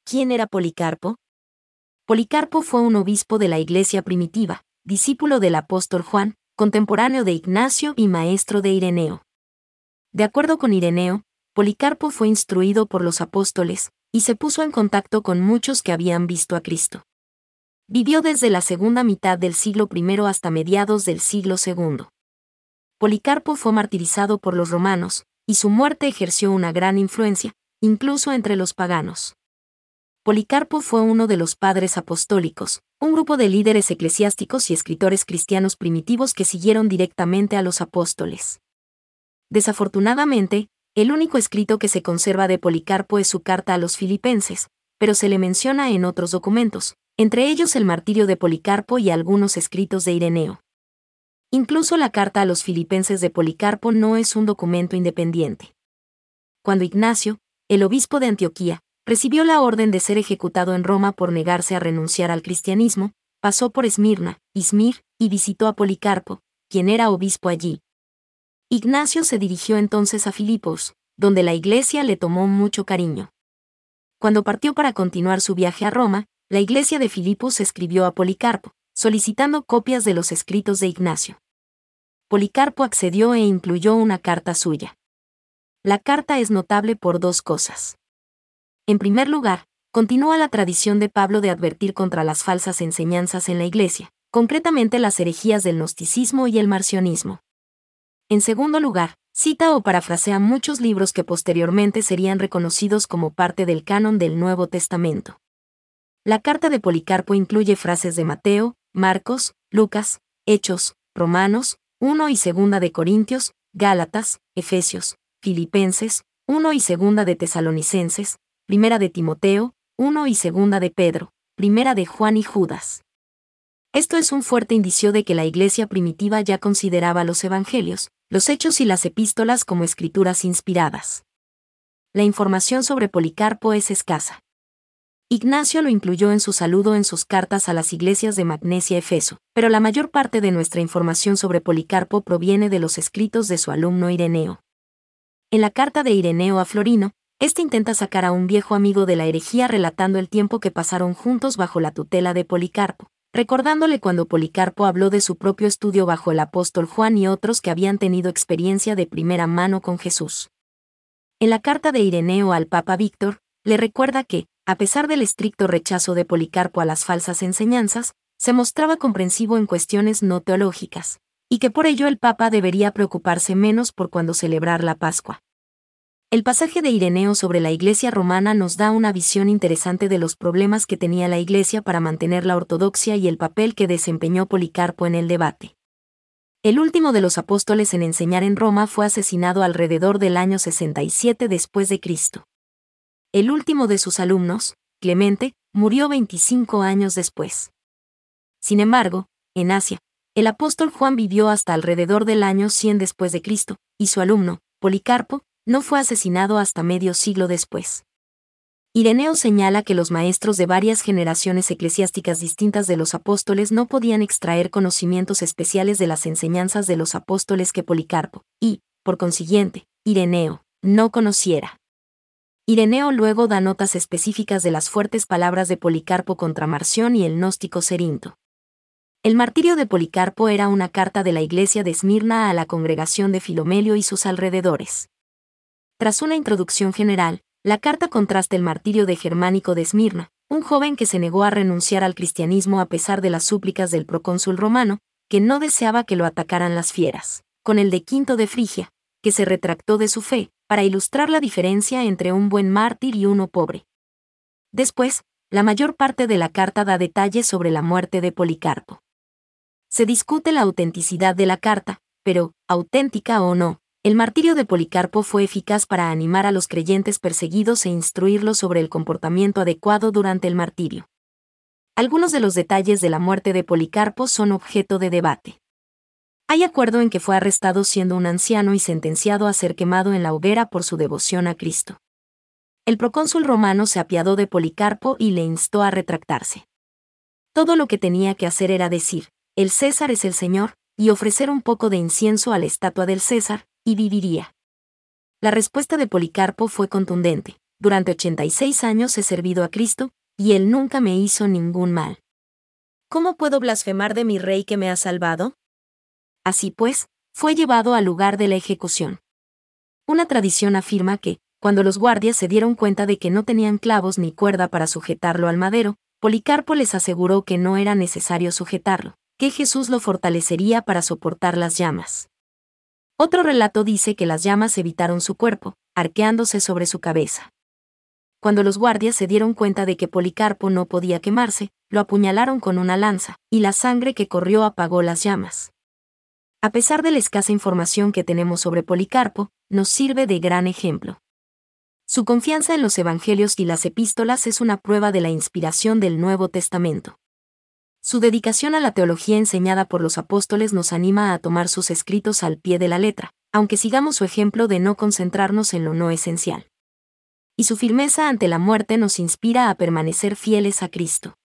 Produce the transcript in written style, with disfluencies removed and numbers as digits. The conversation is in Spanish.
¿Quién era Policarpo? Policarpo fue un obispo de la Iglesia primitiva, discípulo del apóstol Juan, contemporáneo de Ignacio y maestro de Ireneo. De acuerdo con Ireneo, Policarpo fue instruido por los apóstoles, y se puso en contacto con muchos que habían visto a Cristo. Vivió desde la segunda mitad del siglo I hasta mediados del siglo II. Policarpo fue martirizado por los romanos, y su muerte ejerció una gran influencia, incluso entre los paganos. Policarpo fue uno de los padres apostólicos, un grupo de líderes eclesiásticos y escritores cristianos primitivos que siguieron directamente a los apóstoles. Desafortunadamente, el único escrito que se conserva de Policarpo es su carta a los filipenses, pero se le menciona en otros documentos, entre ellos el martirio de Policarpo y algunos escritos de Ireneo. Incluso la carta a los filipenses de Policarpo no es un documento independiente. Cuando Ignacio, el obispo de Antioquía, recibió la orden de ser ejecutado en Roma por negarse a renunciar al cristianismo, pasó por Esmirna, Izmir, y visitó a Policarpo, quien era obispo allí. Ignacio se dirigió entonces a Filipos, donde la iglesia le tomó mucho cariño. Cuando partió para continuar su viaje a Roma, la iglesia de Filipos escribió a Policarpo, solicitando copias de los escritos de Ignacio. Policarpo accedió e incluyó una carta suya. La carta es notable por dos cosas. En primer lugar, continúa la tradición de Pablo de advertir contra las falsas enseñanzas en la iglesia, concretamente las herejías del gnosticismo y el marcionismo. En segundo lugar, cita o parafrasea muchos libros que posteriormente serían reconocidos como parte del canon del Nuevo Testamento. La carta de Policarpo incluye frases de Mateo, Marcos, Lucas, Hechos, Romanos, 1 y 2 de Corintios, Gálatas, Efesios, Filipenses, 1 y 2 de Tesalonicenses, 1 de Timoteo, 1 y 2 de Pedro, 1 de Juan y Judas. Esto es un fuerte indicio de que la iglesia primitiva ya consideraba los evangelios, los hechos y las epístolas como escrituras inspiradas. La información sobre Policarpo es escasa. Ignacio lo incluyó en su saludo en sus cartas a las iglesias de Magnesia y Efeso, pero la mayor parte de nuestra información sobre Policarpo proviene de los escritos de su alumno Ireneo. En la carta de Ireneo a Florino, este intenta sacar a un viejo amigo de la herejía relatando el tiempo que pasaron juntos bajo la tutela de Policarpo, recordándole cuando Policarpo habló de su propio estudio bajo el apóstol Juan y otros que habían tenido experiencia de primera mano con Jesús. En la carta de Ireneo al Papa Víctor, le recuerda que, a pesar del estricto rechazo de Policarpo a las falsas enseñanzas, se mostraba comprensivo en cuestiones no teológicas, y que por ello el Papa debería preocuparse menos por cuando celebrar la Pascua. El pasaje de Ireneo sobre la Iglesia romana nos da una visión interesante de los problemas que tenía la Iglesia para mantener la ortodoxia y el papel que desempeñó Policarpo en el debate. El último de los apóstoles en enseñar en Roma fue asesinado alrededor del año 67 después de Cristo. El último de sus alumnos, Clemente, murió 25 años después. Sin embargo, en Asia, el apóstol Juan vivió hasta alrededor del año 100 después de Cristo, y su alumno, Policarpo, no fue asesinado hasta medio siglo después. Ireneo señala que los maestros de varias generaciones eclesiásticas distintas de los apóstoles no podían extraer conocimientos especiales de las enseñanzas de los apóstoles que Policarpo, y, por consiguiente, Ireneo, no conociera. Ireneo luego da notas específicas de las fuertes palabras de Policarpo contra Marción y el gnóstico Cerinto. El martirio de Policarpo era una carta de la iglesia de Esmirna a la congregación de Filomelio y sus alrededores. Tras una introducción general, la carta contrasta el martirio de Germánico de Esmirna, un joven que se negó a renunciar al cristianismo a pesar de las súplicas del procónsul romano, que no deseaba que lo atacaran las fieras, con el de Quinto de Frigia, que se retractó de su fe, para ilustrar la diferencia entre un buen mártir y uno pobre. Después, la mayor parte de la carta da detalles sobre la muerte de Policarpo. Se discute la autenticidad de la carta, pero, auténtica o no, el martirio de Policarpo fue eficaz para animar a los creyentes perseguidos e instruirlos sobre el comportamiento adecuado durante el martirio. Algunos de los detalles de la muerte de Policarpo son objeto de debate. Hay acuerdo en que fue arrestado siendo un anciano y sentenciado a ser quemado en la hoguera por su devoción a Cristo. El procónsul romano se apiadó de Policarpo y le instó a retractarse. Todo lo que tenía que hacer era decir, el César es el Señor, y ofrecer un poco de incienso a la estatua del César, y viviría. La respuesta de Policarpo fue contundente, durante 86 años he servido a Cristo, y Él nunca me hizo ningún mal. ¿Cómo puedo blasfemar de mi Rey que me ha salvado? Así pues, fue llevado al lugar de la ejecución. Una tradición afirma que, cuando los guardias se dieron cuenta de que no tenían clavos ni cuerda para sujetarlo al madero, Policarpo les aseguró que no era necesario sujetarlo, que Jesús lo fortalecería para soportar las llamas. Otro relato dice que las llamas evitaron su cuerpo, arqueándose sobre su cabeza. Cuando los guardias se dieron cuenta de que Policarpo no podía quemarse, lo apuñalaron con una lanza, y la sangre que corrió apagó las llamas. A pesar de la escasa información que tenemos sobre Policarpo, nos sirve de gran ejemplo. Su confianza en los evangelios y las epístolas es una prueba de la inspiración del Nuevo Testamento. Su dedicación a la teología enseñada por los apóstoles nos anima a tomar sus escritos al pie de la letra, aunque sigamos su ejemplo de no concentrarnos en lo no esencial. Y su firmeza ante la muerte nos inspira a permanecer fieles a Cristo.